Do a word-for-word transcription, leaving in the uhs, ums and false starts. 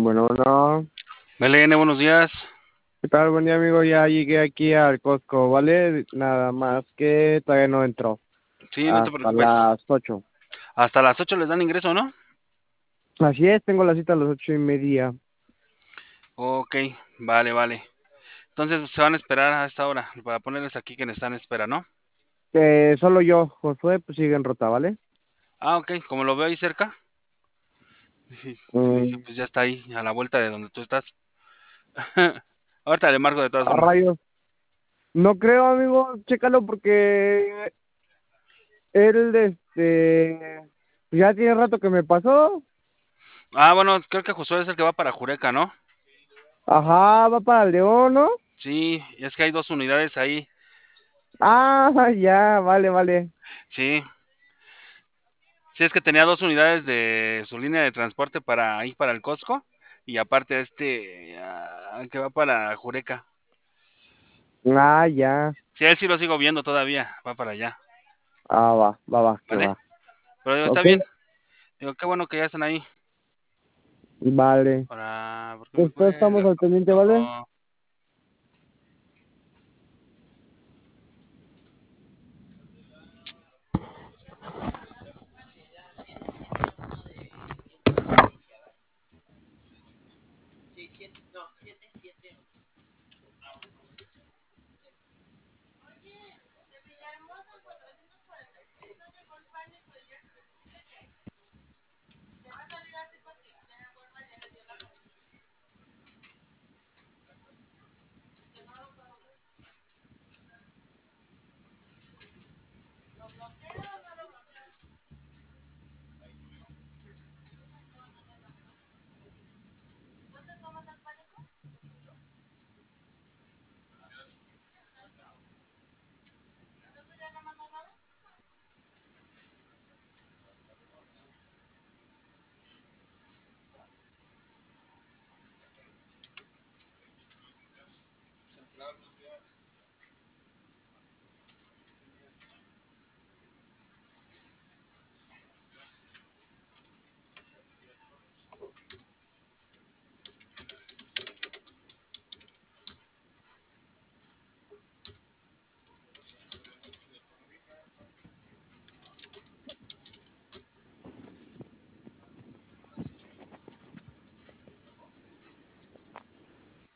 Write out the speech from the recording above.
Bueno, no. Belén, buenos días. ¿Qué tal? Buen día, amigo. Ya llegué aquí al Costco, ¿vale? Nada más que todavía no entró. Sí, no te Hasta preocupes. las ocho. Hasta las ocho les dan ingreso, ¿no? Así es, tengo la cita a las ocho y media. Ok, vale, vale. Entonces se van a esperar a esta hora para ponerles aquí que están en espera, ¿no? Eh, solo yo, Josué, pues sigue en ruta, ¿vale? Ah, ok, como lo veo ahí cerca. Sí, sí, dije, Mm, pues ya está ahí, a la vuelta de donde tú estás. Ahorita le marco de todas a formas. rayos. No creo, amigo. Chécalo porque él, este, ya tiene rato que me pasó. Ah, bueno, creo que Josué es el que va para Jureca, ¿no? Ajá, va para León, ¿no? Sí, es que hay dos unidades ahí. Ah, ya, vale, vale. Sí, sí, es que tenía dos unidades de su línea de transporte para ahí, para el Costco. Y aparte este, ah, que va para Jureca. Ah, ya. Sí, a él sí lo sigo viendo todavía, va para allá, Ah, va, va, va, que ¿vale? va. Pero digo, está Ok, bien, digo, qué bueno que ya están ahí. vale. Para, ¿por qué me Después estamos cuelgas, al pendiente, ¿vale? papito?